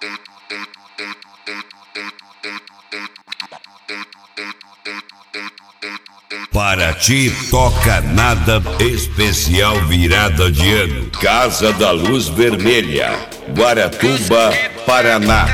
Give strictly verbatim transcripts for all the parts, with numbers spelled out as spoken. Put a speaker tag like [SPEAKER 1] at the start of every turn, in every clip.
[SPEAKER 1] Para ti toca nada especial virada de ano. Casa da Luz Vermelha, Guaratuba, Paraná.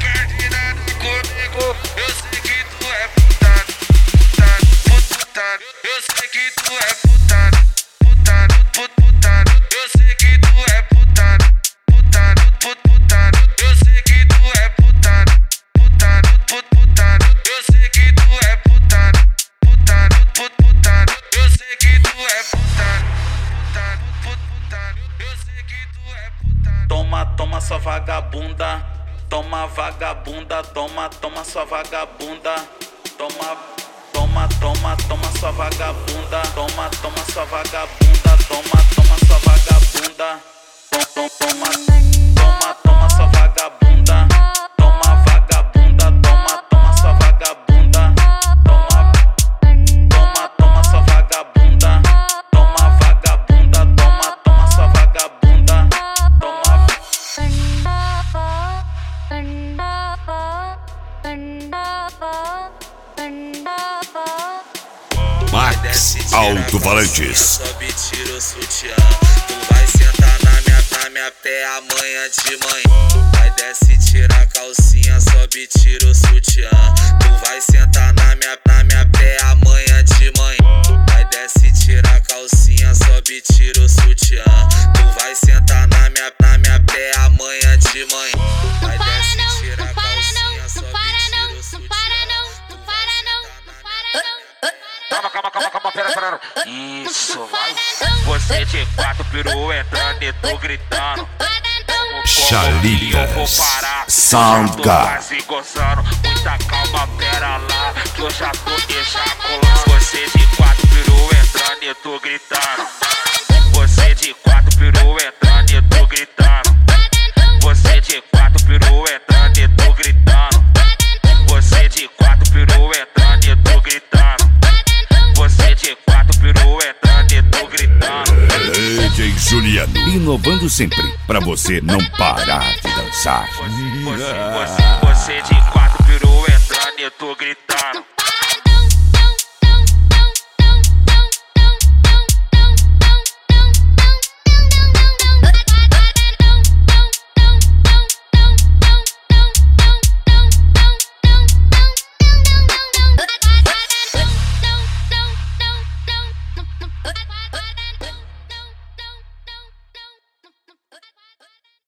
[SPEAKER 2] Toma, toma sua vagabunda, toma vagabunda, toma, toma sua vagabunda, toma, toma, toma, toma sua vagabunda, toma, toma sua vagabunda, toma, toma sua vagabunda, toma, toma, toma, toma sua vagabunda, toma vagabunda, toma, toma sua vagabunda, toma, toma, toma sua vagabunda, toma vagabunda, toma, toma sua vagabunda, toma.
[SPEAKER 1] Max Alto-Falantes.
[SPEAKER 2] Sobe, tira o sutiã. Tu vai sentar na minha, na minha pé amanhã de manhã. Vai desce, tira a calcinha, sobe, tira o sutiã. Tu vai sentar na minha, na minha pé amanhã de manhã. Vai desce, tira a calcinha, sobe, tira o sutiã. Tu vai sentar na minha, na minha pé amanhã de manhã. Vai desce, tira a calcinha, sobe, tira o sutiã.
[SPEAKER 3] Calma, calma, calma, calma, pera, pera. Isso, vai. Você de quatro peru entrando e tô gritando.
[SPEAKER 1] Chalitas Sound God.
[SPEAKER 3] Quase gozando. Muita calma, pera lá, que eu já tô ejaculando. Você de quatro peru entrando e tô gritando. Você de quatro peru entrando e tô gritando. Você de quatro peru entrando e tô gritando. Você de quatro peru entrando e tô gritando. Você de quatro peru entrando e tô gritando.
[SPEAKER 1] D J Juliano, inovando sempre, pra você não parar de dançar.
[SPEAKER 3] Você, você, você, você de quatro peru entrando e tô gritando.